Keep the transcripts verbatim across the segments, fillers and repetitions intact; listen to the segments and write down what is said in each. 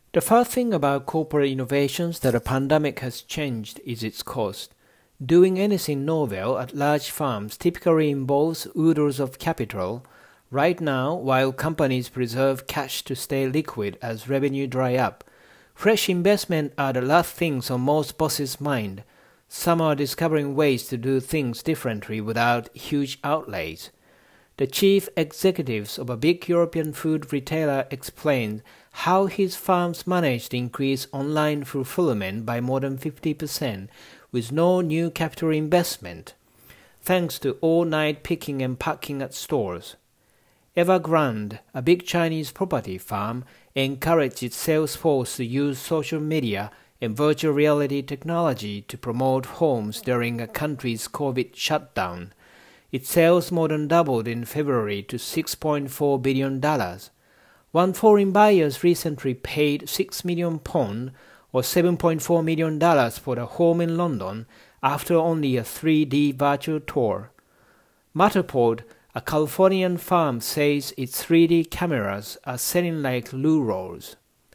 The first thing about corporate innovations that a pandemic has changed is its cost. Doing anything novel at large firms typically involves oodles of capital. Right now, while companies preserve cash to stay liquid as revenue dry up, fresh investment are the last things on most bosses' mind. Some are discovering ways to do things differently without huge outlays. The chief executives of a big European food retailer explained how his firms managed to increase online fulfillment by more than fifty percent with no new capital investment, thanks to all-night picking and packing at stores. Evergrande, a big Chinese property firm, encouraged its sales force to use social media and virtual reality technology to promote homes during a country's COVID shutdown. Its sales more than doubled in February to six point four billion dollars. One foreign buyer recently paid six million pounds or seven point four million dollars for a home in London after only a three D virtual tour. Matterport, a Californian firm, says its three D cameras are selling like loo rolls.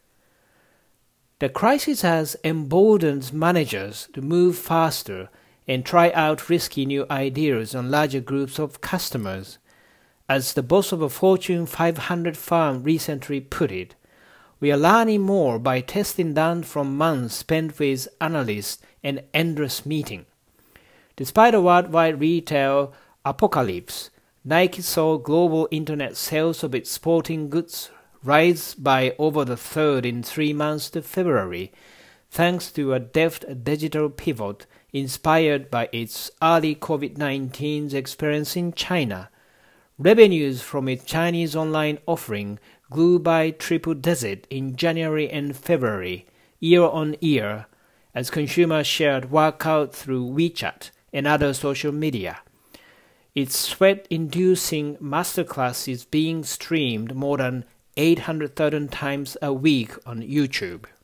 The crisis has emboldened managers to move faster and try out risky new ideas on larger groups of customers. As the boss of a Fortune five hundred firm recently put it, we are learning more by testing done from months spent with analysts and endless meeting. Despite a worldwide retail apocalypse, Nike saw global internet sales of its sporting goods rise by over the third in three months to February, thanks to a deft digital pivot inspired by its early COVID nineteen experience in China. Revenues from its Chinese online offering grew by triple digit in January and February, year on year, as consumers shared workout through WeChat and other social media. Its sweat-inducing masterclass is being streamed more than eight hundred thousand times a week on YouTube.